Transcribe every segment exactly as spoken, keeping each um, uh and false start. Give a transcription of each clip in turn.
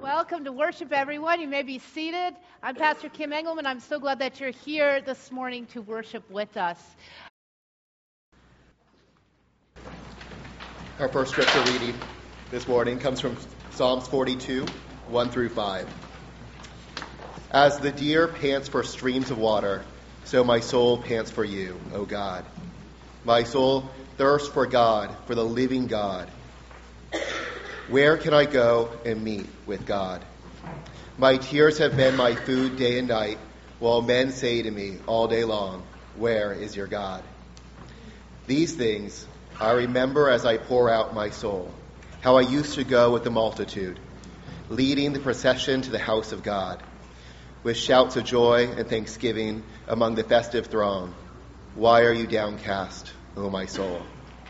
Welcome to worship, everyone. You may be seated. I'm Pastor Kim Engelman. I'm so glad that you're here this morning to worship with us. Our first scripture reading this morning comes from Psalms forty-two, one through five. As the deer pants for streams of water, so my soul pants for you, O God. My soul thirsts for God, for the living God. Where can I go and meet with God? My tears have been my food day and night, while men say to me all day long, where is your God? These things I remember as I pour out my soul, how I used to go with the multitude, leading the procession to the house of God, with shouts of joy and thanksgiving among the festive throng. Why are you downcast, O my soul?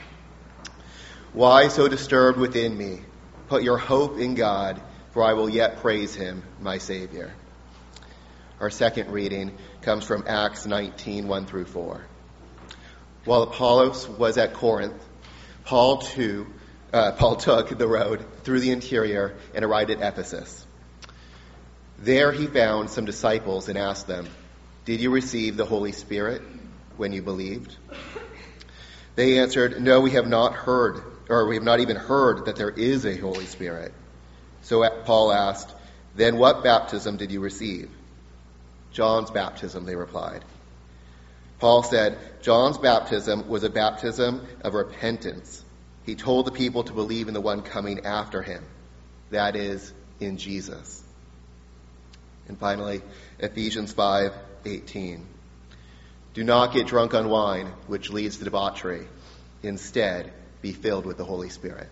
Why so disturbed within me? Put your hope in God, for I will yet praise him, my Savior. Our second reading comes from Acts nineteen, one through four. While Apollos was at Corinth, Paul too, uh, Paul took the road through the interior and arrived at Ephesus. There he found some disciples and asked them, "Did you receive the Holy Spirit when you believed?" They answered, "No, we have not heard, or we have not even heard that there is a Holy Spirit." So Paul asked, "Then what baptism did you receive?" "John's baptism," they replied. Paul said, "John's baptism was a baptism of repentance. He told the people to believe in the one coming after him, that is, in Jesus." And finally, Ephesians five eighteen. "Do not get drunk on wine, which leads to debauchery. Instead, be filled with the Holy Spirit."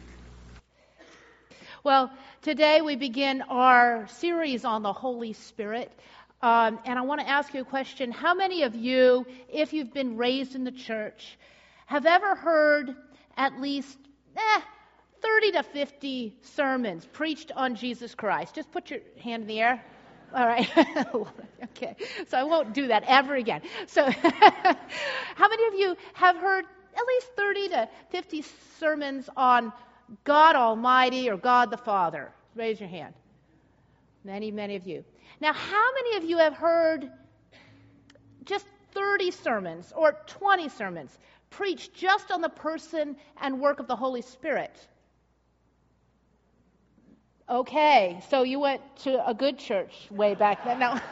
Well, today we begin our series on the Holy Spirit. Um, and I want to ask you a question. How many of you, if you've been raised in the church, have ever heard at least eh, thirty to fifty sermons preached on Jesus Christ? Just put your hand in the air. All right. Okay. So I won't do that ever again. So how many of you have heard at least thirty to fifty sermons on God Almighty or God the Father? Raise your hand. Many, many of you. Now, how many of you have heard just thirty sermons or twenty sermons preached just on the person and work of the Holy Spirit? Okay, so you went to a good church way back then. No.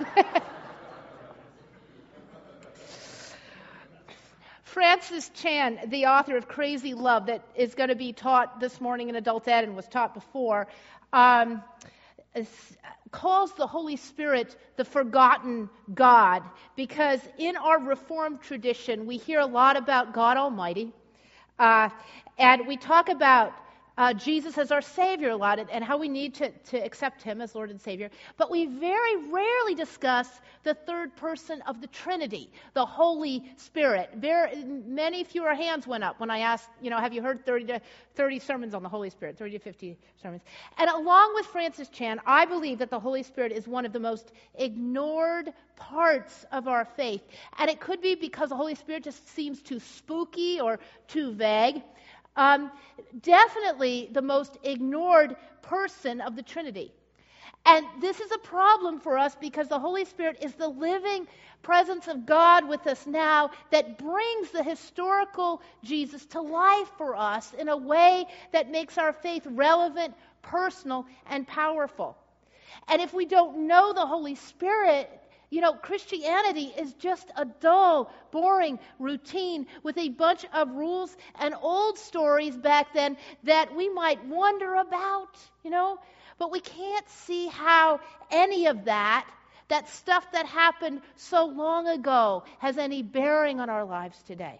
Francis Chan, the author of Crazy Love, that is going to be taught this morning in Adult Ed and was taught before, um, is, calls the Holy Spirit the forgotten God, because in our Reformed tradition, we hear a lot about God Almighty, uh, and we talk about Uh, Jesus as our Savior a lot, and how we need to, to accept him as Lord and Savior. But we very rarely discuss the third person of the Trinity, the Holy Spirit. Very, many fewer hands went up when I asked, you know, have you heard thirty to thirty sermons on the Holy Spirit, thirty to fifty sermons. And along with Francis Chan, I believe that the Holy Spirit is one of the most ignored parts of our faith. And it could be because the Holy Spirit just seems too spooky or too vague. Um, definitely the most ignored person of the Trinity. And this is a problem for us because the Holy Spirit is the living presence of God with us now that brings the historical Jesus to life for us in a way that makes our faith relevant, personal, and powerful. And if we don't know the Holy Spirit, you know, Christianity is just a dull, boring routine with a bunch of rules and old stories back then that we might wonder about, you know. But we can't see how any of that, that stuff that happened so long ago, has any bearing on our lives today.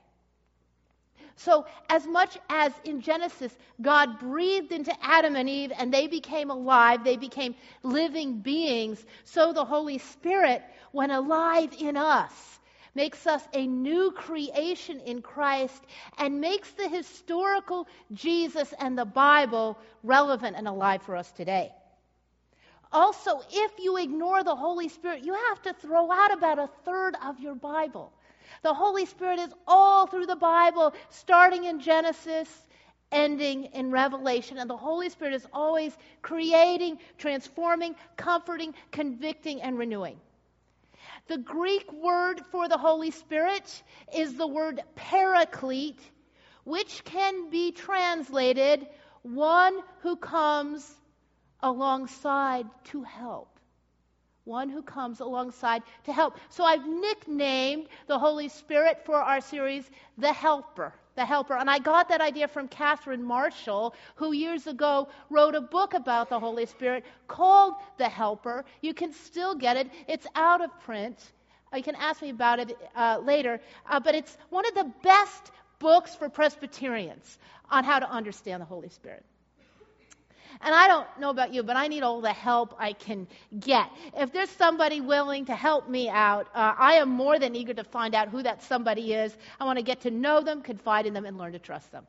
So as much as in Genesis, God breathed into Adam and Eve and they became alive, they became living beings, so the Holy Spirit, when alive in us, makes us a new creation in Christ and makes the historical Jesus and the Bible relevant and alive for us today. Also, if you ignore the Holy Spirit, you have to throw out about a third of your Bible. The Holy Spirit is all through the Bible, starting in Genesis ending in Revelation, and the Holy Spirit is always creating, transforming, comforting, convicting, and renewing. The Greek word for the Holy Spirit is the word paraclete, which can be translated one who comes alongside to help. One who comes alongside to help. So I've nicknamed the Holy Spirit for our series, The Helper. The Helper. And I got that idea from Catherine Marshall, who years ago wrote a book about the Holy Spirit called The Helper. You can still get it. It's out of print. You can ask me about it uh, later. Uh, but it's one of the best books for Presbyterians on how to understand the Holy Spirit. And I don't know about you, but I need all the help I can get. If there's somebody willing to help me out, uh, I am more than eager to find out who that somebody is. I want to get to know them, confide in them, and learn to trust them.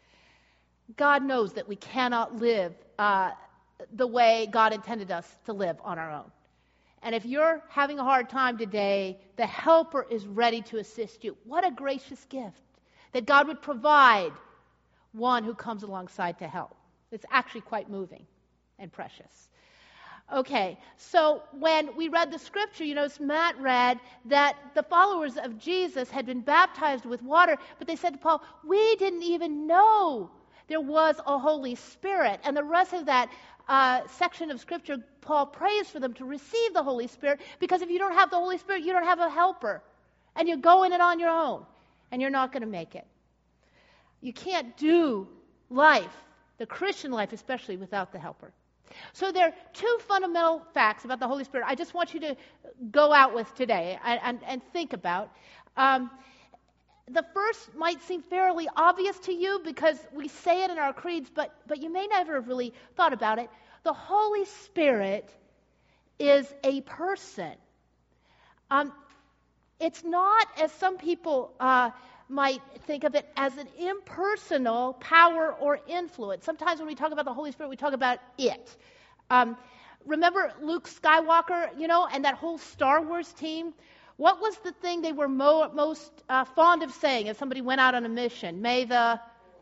God knows that we cannot live uh, the way God intended us to live on our own. And if you're having a hard time today, the Helper is ready to assist you. What a gracious gift that God would provide one who comes alongside to help. It's actually quite moving and precious. Okay, so when we read the scripture, you notice Matt read that the followers of Jesus had been baptized with water, but they said to Paul, we didn't even know there was a Holy Spirit. And the rest of that uh, section of scripture, Paul prays for them to receive the Holy Spirit, because if you don't have the Holy Spirit, you don't have a helper. And you're going it on your own, and you're not going to make it. You can't do life, the Christian life especially, without the helper. So there are two fundamental facts about the Holy Spirit I just want you to go out with today and, and, and think about. Um, the first might seem fairly obvious to you because we say it in our creeds, but, but you may never have really thought about it. The Holy Spirit is a person. Um, it's not, as some people uh, might think of it, as an impersonal power or influence. Sometimes when we talk about the Holy Spirit, we talk about it. Um, remember Luke Skywalker, you know, and that whole Star Wars team? What was the thing they were mo- most uh, fond of saying if somebody went out on a mission? May the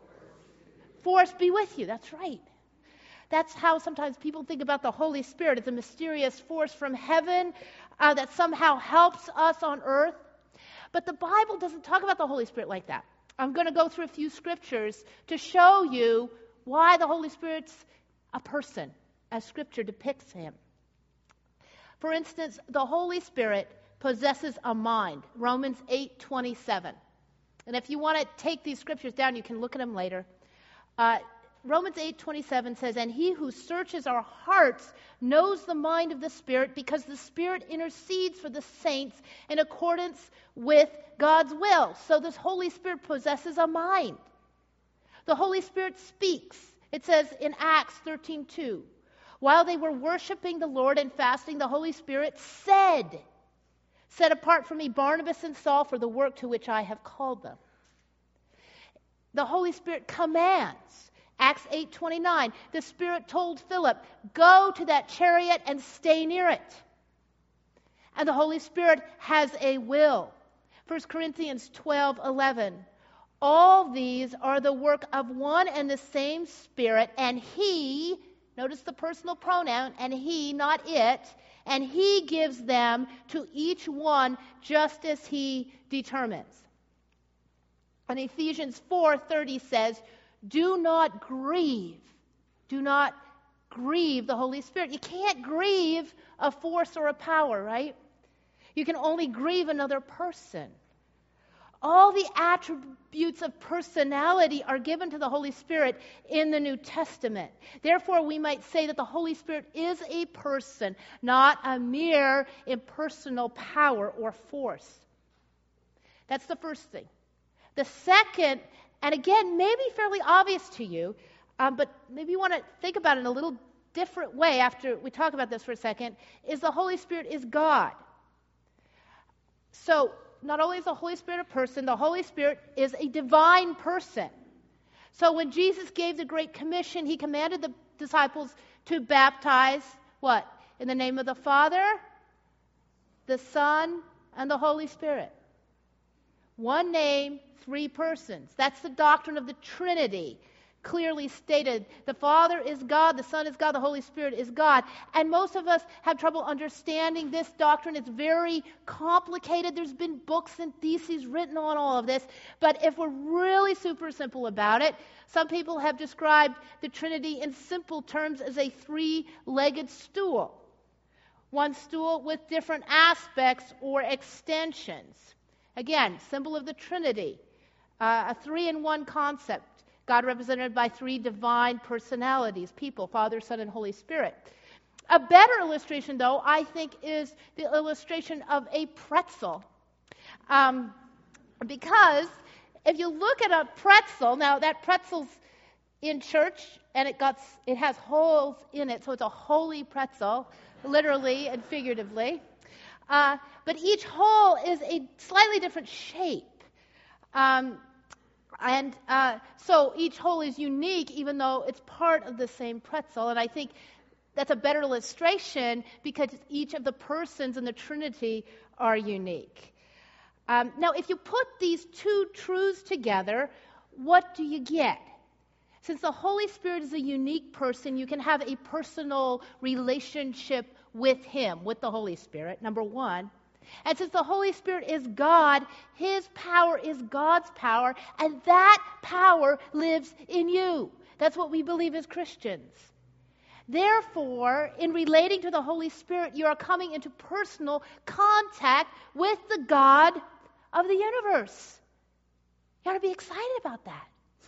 Force be with you. That's right. That's how sometimes people think about the Holy Spirit as a mysterious force from heaven uh, that somehow helps us on earth. But the Bible doesn't talk about the Holy Spirit like that. I'm going to go through a few scriptures to show you why the Holy Spirit's a person, as Scripture depicts him. For instance, the Holy Spirit possesses a mind. Romans eight twenty-seven. And if you want to take these scriptures down, you can look at them later. Uh, Romans eight twenty-seven says, and he who searches our hearts knows the mind of the Spirit, because the Spirit intercedes for the saints in accordance with God's will. So this Holy Spirit possesses a mind. The Holy Spirit speaks. It says in Acts thirteen two, while they were worshiping the Lord and fasting, the Holy Spirit said, set apart for me Barnabas and Saul for the work to which I have called them. The Holy Spirit commands. Acts eight twenty-nine, the Spirit told Philip, go to that chariot and stay near it. And the Holy Spirit has a will. First Corinthians twelve eleven, all these are the work of one and the same Spirit, and He, notice the personal pronoun, and He, not it, and He gives them to each one just as He determines. And Ephesians four thirty says, do not grieve. Do not grieve the Holy Spirit. You can't grieve a force or a power, right? You can only grieve another person. All the attributes of personality are given to the Holy Spirit in the New Testament. Therefore, we might say that the Holy Spirit is a person, not a mere impersonal power or force. That's the first thing. The second, and again, maybe fairly obvious to you, um, but maybe you want to think about it in a little different way after we talk about this for a second, is the Holy Spirit is God. So, not only is the Holy Spirit a person, the Holy Spirit is a divine person. So when Jesus gave the Great Commission, He commanded the disciples to baptize, what? In the name of the Father, the Son, and the Holy Spirit. One name, three persons. That's the doctrine of the Trinity. clearly stated. The Father is God, the Son is God, the Holy Spirit is God. And most of us have trouble understanding this doctrine. It's very complicated. There's been books and theses written on all of this. But if we're really super simple about it, some people have described the Trinity in simple terms as a three-legged stool. One stool with different aspects or extensions. Again, symbol of the Trinity. Uh, a three-in-one concept. God represented by three divine personalities, people, Father, Son, and Holy Spirit. A better illustration, though, I think, is the illustration of a pretzel. Um, because if you look at a pretzel, now that pretzel's in church, and it got it has holes in it, so it's a holy pretzel, literally and figuratively. Uh, but each hole is a slightly different shape. Um, and uh, so each hole is unique, even though it's part of the same pretzel. And I think that's a better illustration because each of the persons in the Trinity are unique. Um, now, if you put these two truths together, what do you get? Since the Holy Spirit is a unique person, you can have a personal relationship with Him, with the Holy Spirit, number one. And since the Holy Spirit is God, His power is God's power, and that power lives in you. That's what we believe as Christians. Therefore, in relating to the Holy Spirit, you are coming into personal contact with the God of the universe. You ought to be excited about that.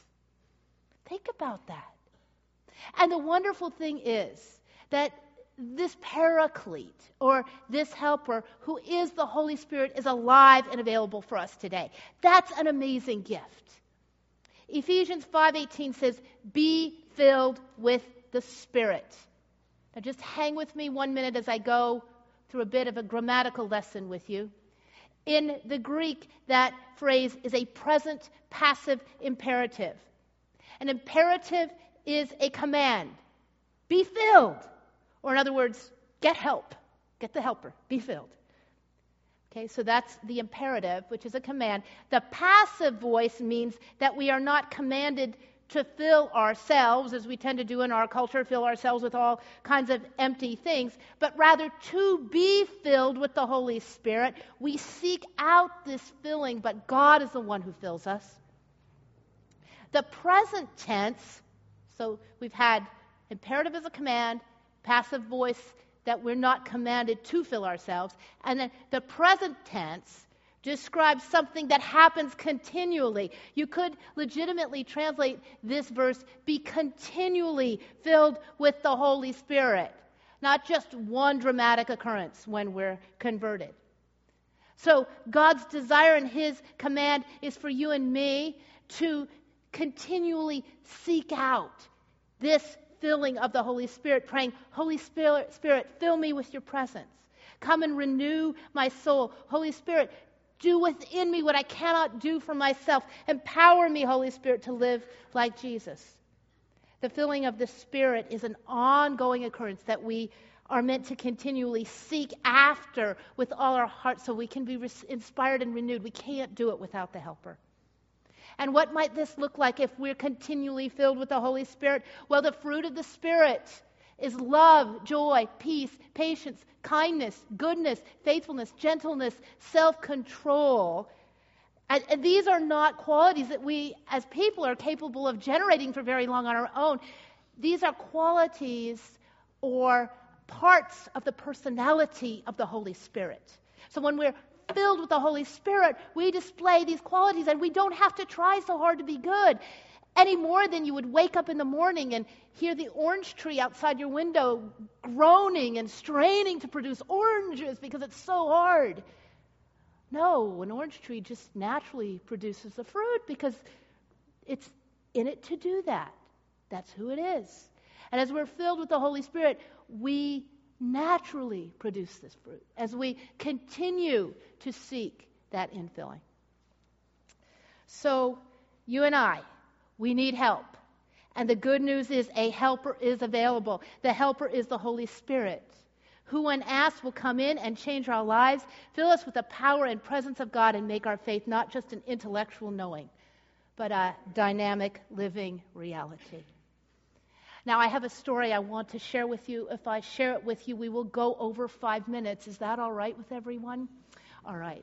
Think about that. And the wonderful thing is that this paraclete, or this helper, who is the Holy Spirit, is alive and available for us today. That's an amazing gift. Ephesians five eighteen says, be filled with the Spirit. Now just hang with me one minute as I go through a bit of a grammatical lesson with you. In the Greek, that phrase is a present passive imperative. An imperative is a command. Be filled. Or in other words, get help. Get the helper. Be filled. Okay, so that's the imperative, which is a command. The passive voice means that we are not commanded to fill ourselves, as we tend to do in our culture, fill ourselves with all kinds of empty things, but rather to be filled with the Holy Spirit. We seek out this filling, but God is the one who fills us. The present tense, so we've had imperative as a command, passive voice that we're not commanded to fill ourselves, and then the present tense describes something that happens continually. You could legitimately translate this verse, be continually filled with the Holy Spirit, not just one dramatic occurrence when we're converted. So God's desire and His command is for you and me to continually seek out this filling of the Holy Spirit, praying, Holy Spirit, Spirit, fill me with your presence. Come and renew my soul. Holy Spirit, do within me what I cannot do for myself. Empower me, Holy Spirit, to live like Jesus. The filling of the Spirit is an ongoing occurrence that we are meant to continually seek after with all our hearts so we can be re- inspired and renewed. We can't do it without the Helper. And what might this look like if we're continually filled with the Holy Spirit? Well, the fruit of the Spirit is love, joy, peace, patience, kindness, goodness, faithfulness, gentleness, self-control. And, and these are not qualities that we as people are capable of generating for very long on our own. These are qualities or parts of the personality of the Holy Spirit. So when we're filled with the Holy Spirit, we display these qualities, and we don't have to try so hard to be good any more than you would wake up in the morning and hear the orange tree outside your window groaning and straining to produce oranges because it's so hard. No, an orange tree just naturally produces the fruit because it's in it to do that. That's who it is. And as we're filled with the Holy Spirit, we naturally produce this fruit as we continue to seek that infilling. So, you and I, we need help. And the good news is a helper is available. The helper is the Holy Spirit, who when asked will come in and change our lives, fill us with the power and presence of God, and make our faith not just an intellectual knowing, but a dynamic living reality. Now, I have a story I want to share with you. If I share it with you, we will go over five minutes. Is that all right with everyone? All right.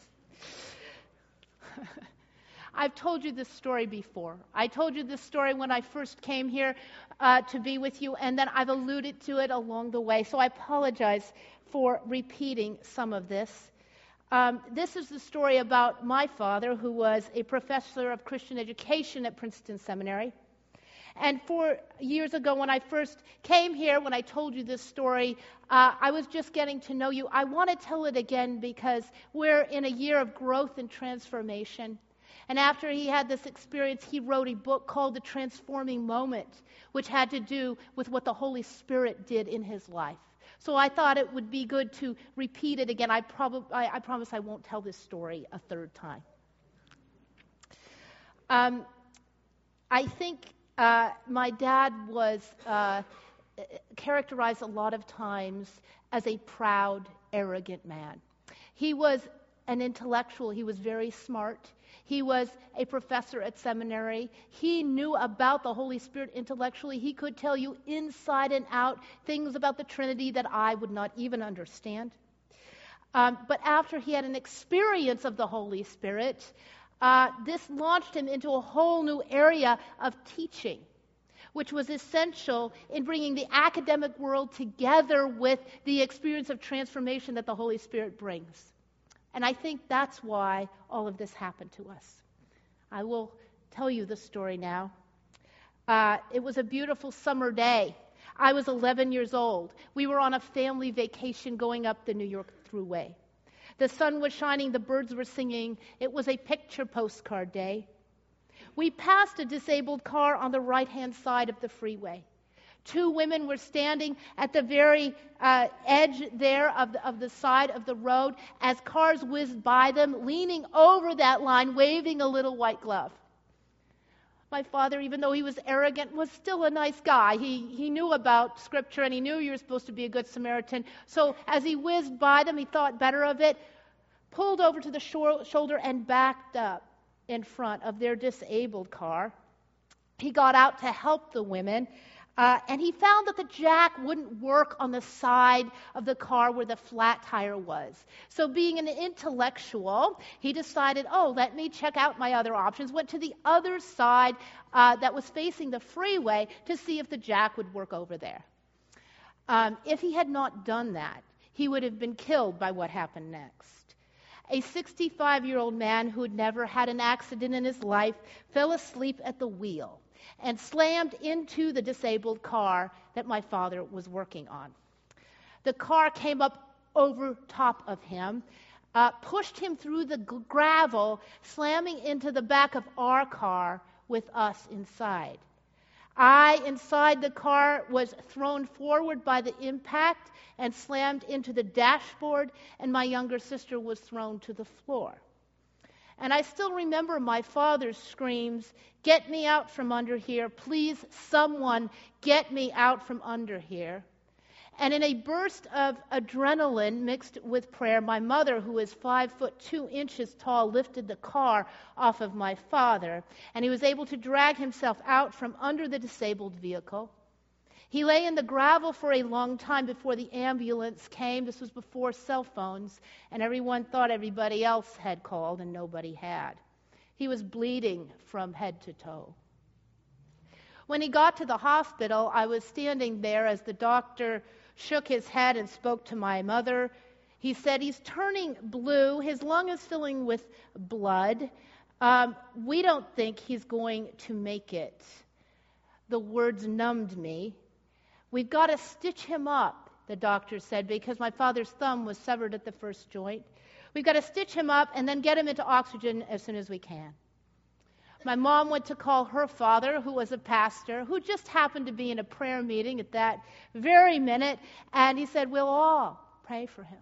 I've told you this story before. I told you this story when I first came here uh, to be with you, and then I've alluded to it along the way. So I apologize for repeating some of this. Um, this is the story about my father, who was a professor of Christian education at Princeton Seminary. And four years ago, when I first came here, when I told you this story, uh, I was just getting to know you. I want to tell it again because we're in a year of growth and transformation. And after he had this experience, he wrote a book called The Transforming Moment, which had to do with what the Holy Spirit did in his life. So I thought it would be good to repeat it again. I, prob- I, I promise I won't tell this story a third time. Um, I think uh, my dad was uh, characterized a lot of times as a proud, arrogant man. He was an intellectual. He was very smart. He was a professor at seminary. He knew about the Holy Spirit intellectually. He could tell you inside and out things about the Trinity that I would not even understand. Um, but after he had an experience of the Holy Spirit, uh, this launched him into a whole new area of teaching, which was essential in bringing the academic world together with the experience of transformation that the Holy Spirit brings. And I think that's why all of this happened to us. I will tell you the story now. Uh, it was a beautiful summer day. I was eleven years old. We were on a family vacation going up the New York Thruway. The sun was shining, the birds were singing. It was a picture postcard day. We passed a disabled car on the right-hand side of the freeway. Two women were standing at the very uh, edge there of the, of the side of the road as cars whizzed by them, leaning over that line, waving a little white glove. My father, even though he was arrogant, was still a nice guy. He, he knew about Scripture, and he knew you were supposed to be a good Samaritan. So as he whizzed by them, he thought better of it, pulled over to the shore, shoulder and backed up in front of their disabled car. He got out to help the women. Uh, and he found that the jack wouldn't work on the side of the car where the flat tire was. So being an intellectual, he decided, oh, let me check out my other options, went to the other side uh, that was facing the freeway to see if the jack would work over there. Um, if he had not done that, he would have been killed by what happened next. A sixty-five-year-old man who had never had an accident in his life fell asleep at the wheel and slammed into the disabled car that my father was working on. The car came up over top of him, uh, pushed him through the g- gravel, slamming into the back of our car with us inside. I, inside the car, was thrown forward by the impact and slammed into the dashboard, and my younger sister was thrown to the floor. And I still remember my father's screams, "Get me out from under here. Please, someone, get me out from under here." And in a burst of adrenaline mixed with prayer, my mother, who is five foot two inches tall, lifted the car off of my father, and he was able to drag himself out from under the disabled vehicle. He lay in the gravel for a long time before the ambulance came. This was before cell phones, and everyone thought everybody else had called, and nobody had. He was bleeding from head to toe. When he got to the hospital, I was standing there as the doctor shook his head and spoke to my mother. He said, "He's turning blue. His lung is filling with blood. Um, we don't think he's going to make it." The words numbed me. "We've got to stitch him up," the doctor said, because my father's thumb was severed at the first joint. "We've got to stitch him up and then get him into oxygen as soon as we can." My mom went to call her father, who was a pastor, who just happened to be in a prayer meeting at that very minute, and he said, "We'll all pray for him."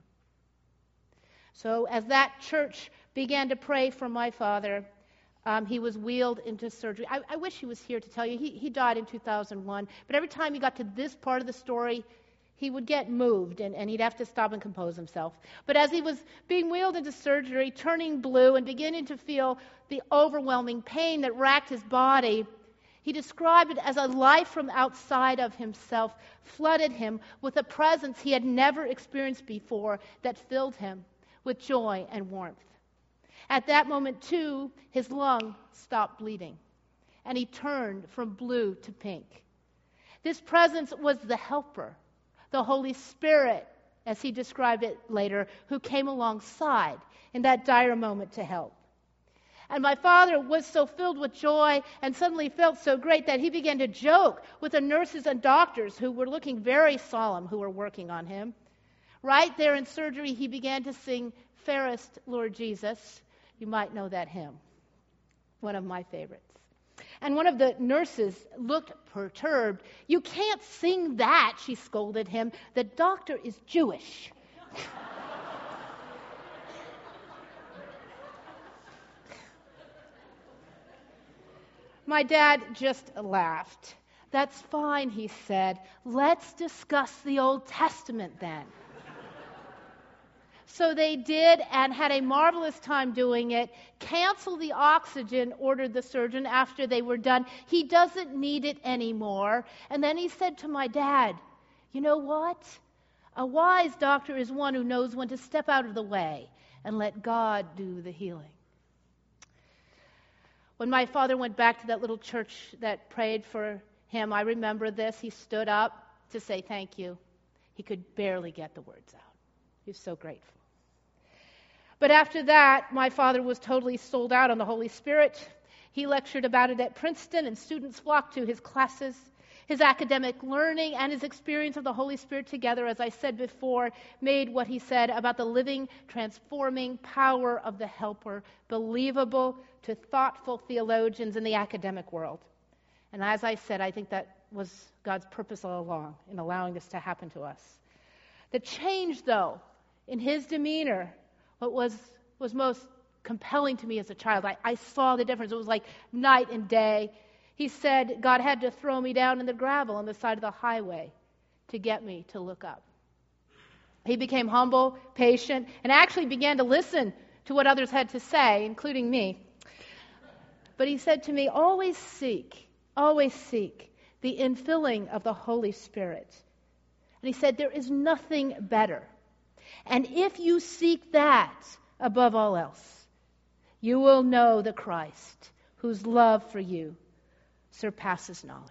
So as that church began to pray for my father, Um, he was wheeled into surgery. I, I wish he was here to tell you. He, he died in two thousand one. But every time he got to this part of the story, he would get moved, and, and he'd have to stop and compose himself. But as he was being wheeled into surgery, turning blue and beginning to feel the overwhelming pain that racked his body, he described it as a life from outside of himself flooded him with a presence he had never experienced before that filled him with joy and warmth. At that moment, too, his lung stopped bleeding, and he turned from blue to pink. This presence was the helper, the Holy Spirit, as he described it later, who came alongside in that dire moment to help. And my father was so filled with joy and suddenly felt so great that he began to joke with the nurses and doctors who were looking very solemn, who were working on him. Right there in surgery, he began to sing Fairest Lord Jesus. You might know that hymn, one of my favorites. And one of the nurses looked perturbed. "You can't sing that," she scolded him. "The doctor is Jewish." My dad just laughed. "That's fine," he said. "Let's discuss the Old Testament then." So they did and had a marvelous time doing it. "Cancel the oxygen," ordered the surgeon after they were done. "He doesn't need it anymore." And then he said to my dad, "You know what? A wise doctor is one who knows when to step out of the way and let God do the healing." When my father went back to that little church that prayed for him, I remember this. He stood up to say thank you. He could barely get the words out. He was so grateful. But after that, my father was totally sold out on the Holy Spirit. He lectured about it at Princeton, and students flocked to his classes. His academic learning and his experience of the Holy Spirit together, as I said before, made what he said about the living, transforming power of the Helper believable to thoughtful theologians in the academic world. And as I said, I think that was God's purpose all along in allowing this to happen to us. The change, though, in his demeanor, what was, was most compelling to me as a child, I, I saw the difference. It was like night and day. He said God had to throw me down in the gravel on the side of the highway to get me to look up. He became humble, patient, and actually began to listen to what others had to say, including me. But he said to me, always seek, always seek the infilling of the Holy Spirit. And he said, there is nothing better. And if you seek that above all else, you will know the Christ whose love for you surpasses knowledge.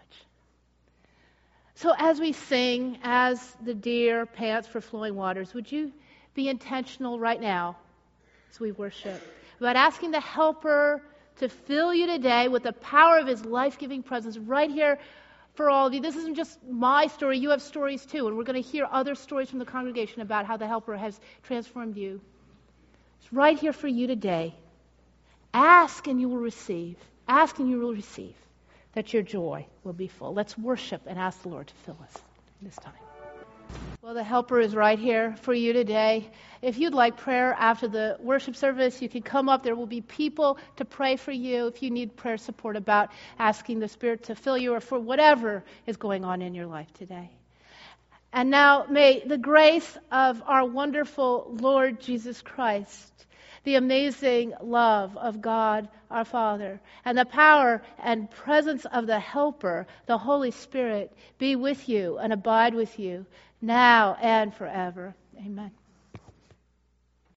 So as we sing, as the deer pants for flowing waters, would you be intentional right now as we worship about asking the Helper to fill you today with the power of his life-giving presence right here for all of you. This isn't just my story. You have stories too, and we're going to hear other stories from the congregation about how the Helper has transformed you. It's right here for you today. Ask and you will receive. Ask and you will receive, that your joy will be full. Let's worship and ask the Lord to fill us this time. Well, the Helper is right here for you today. If you'd like prayer after the worship service, you can come up. There will be people to pray for you if you need prayer support about asking the Spirit to fill you or for whatever is going on in your life today. And now may the grace of our wonderful Lord Jesus Christ, the amazing love of God our Father, and the power and presence of the Helper, the Holy Spirit, be with you and abide with you now and forever. Amen.